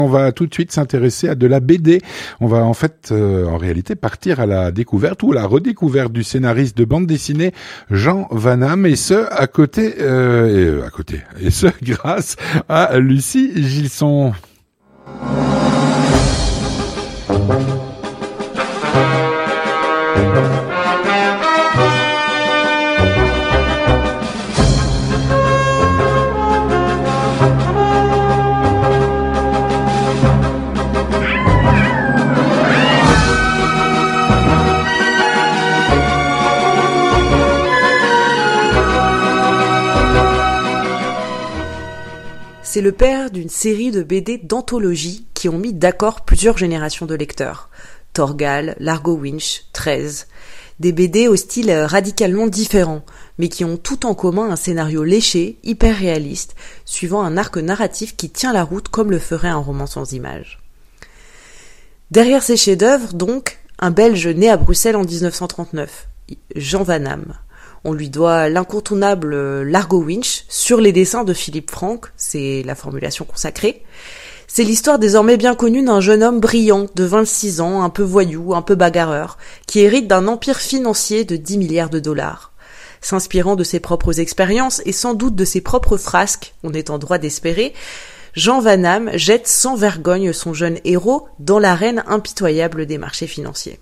On va tout de suite s'intéresser à de la BD. On va en fait, en réalité, partir à la découverte ou à la redécouverte du scénariste de bande dessinée Jean Van Hamme, et ce et ce grâce à Lucie Gilson. C'est le père d'une série de BD d'anthologie qui ont mis d'accord plusieurs générations de lecteurs. Torgal, Largo Winch, 13. Des BD au style radicalement différent, mais qui ont tout en commun un scénario léché, hyper réaliste, suivant un arc narratif qui tient la route comme le ferait un roman sans images. Derrière ces chefs-d'œuvre, donc, un Belge né à Bruxelles en 1939, Jean Van Hamme. On lui doit l'incontournable Largo Winch sur les dessins de Philippe Franck, c'est la formulation consacrée. C'est l'histoire désormais bien connue d'un jeune homme brillant de 26 ans, un peu voyou, un peu bagarreur, qui hérite d'un empire financier de 10 milliards de dollars. S'inspirant de ses propres expériences et sans doute de ses propres frasques, on est en droit d'espérer, Jean Van Hamme jette sans vergogne son jeune héros dans l'arène impitoyable des marchés financiers.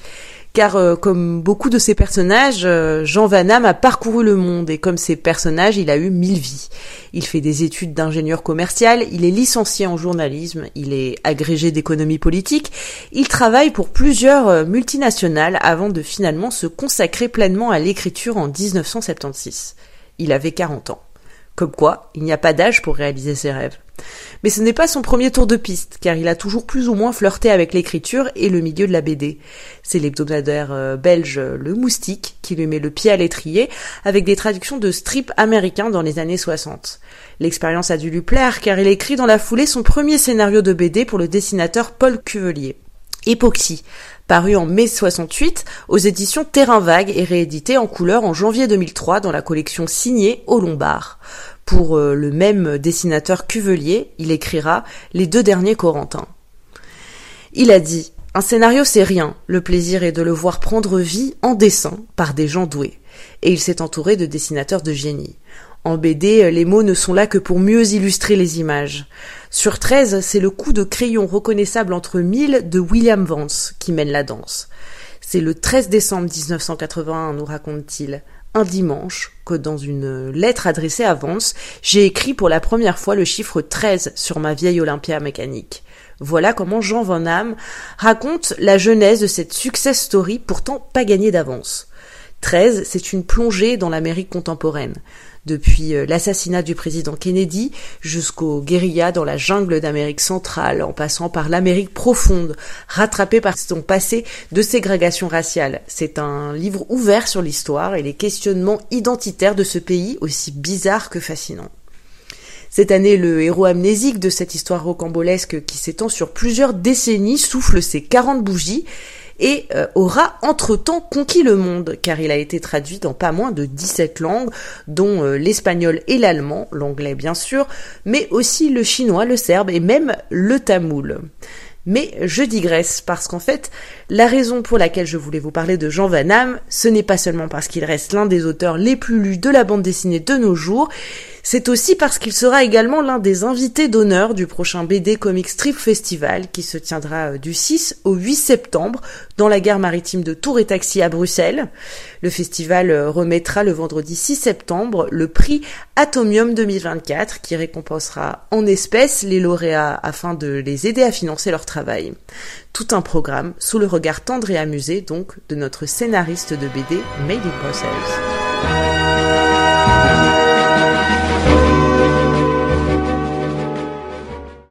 Car comme beaucoup de ses personnages, Jean Van Hamme a parcouru le monde et comme ses personnages, il a eu 1000 vies. Il fait des études d'ingénieur commercial, il est licencié en journalisme, il est agrégé d'économie politique, il travaille pour plusieurs multinationales avant de finalement se consacrer pleinement à l'écriture en 1976. Il avait 40 ans. Comme quoi, il n'y a pas d'âge pour réaliser ses rêves. Mais ce n'est pas son premier tour de piste, car il a toujours plus ou moins flirté avec l'écriture et le milieu de la BD. C'est l'hebdomadaire belge Le Moustique qui lui met le pied à l'étrier, avec des traductions de strips américains dans les années 60. L'expérience a dû lui plaire, car il écrit dans la foulée son premier scénario de BD pour le dessinateur Paul Cuvelier. Epoxy, paru en mai 68 aux éditions Terrain Vague et réédité en couleur en janvier 2003 dans la collection signée au Lombard. Pour le même dessinateur Cuvelier, il écrira Les 2 derniers Corentins. Il a dit « Un scénario c'est rien, le plaisir est de le voir prendre vie en dessin par des gens doués. » Et il s'est entouré de dessinateurs de génie. En BD, les mots ne sont là que pour mieux illustrer les images. Sur 13, c'est le coup de crayon reconnaissable entre 1000 de William Vance qui mène la danse. C'est le 13 décembre 1981, nous raconte-t-il. Un dimanche, que dans une lettre adressée à Vance, j'ai écrit pour la première fois le chiffre 13 sur ma vieille Olympia mécanique. Voilà comment Jean Van Hamme raconte la genèse de cette success story pourtant pas gagnée d'avance. 13, c'est une plongée dans l'Amérique contemporaine. Depuis l'assassinat du président Kennedy jusqu'aux guérillas dans la jungle d'Amérique centrale, en passant par l'Amérique profonde, rattrapée par son passé de ségrégation raciale. C'est un livre ouvert sur l'histoire et les questionnements identitaires de ce pays aussi bizarre que fascinant. Cette année, le héros amnésique de cette histoire rocambolesque qui s'étend sur plusieurs décennies souffle ses 40 bougies et aura entre-temps conquis le monde, car il a été traduit dans pas moins de 17 langues, dont l'espagnol et l'allemand, l'anglais bien sûr, mais aussi le chinois, le serbe et même le tamoul. Mais je digresse, parce qu'en fait, la raison pour laquelle je voulais vous parler de Jean Van Hamme, ce n'est pas seulement parce qu'il reste l'un des auteurs les plus lus de la bande dessinée de nos jours, c'est aussi parce qu'il sera également l'un des invités d'honneur du prochain BD Comic Strip Festival qui se tiendra du 6 au 8 septembre dans la gare maritime de Tours et Taxi à Bruxelles. Le festival remettra le vendredi 6 septembre le prix Atomium 2024 qui récompensera en espèces les lauréats afin de les aider à financer leur travail. Tout un programme sous le regard tendre et amusé donc de notre scénariste de BD Made in Brussels.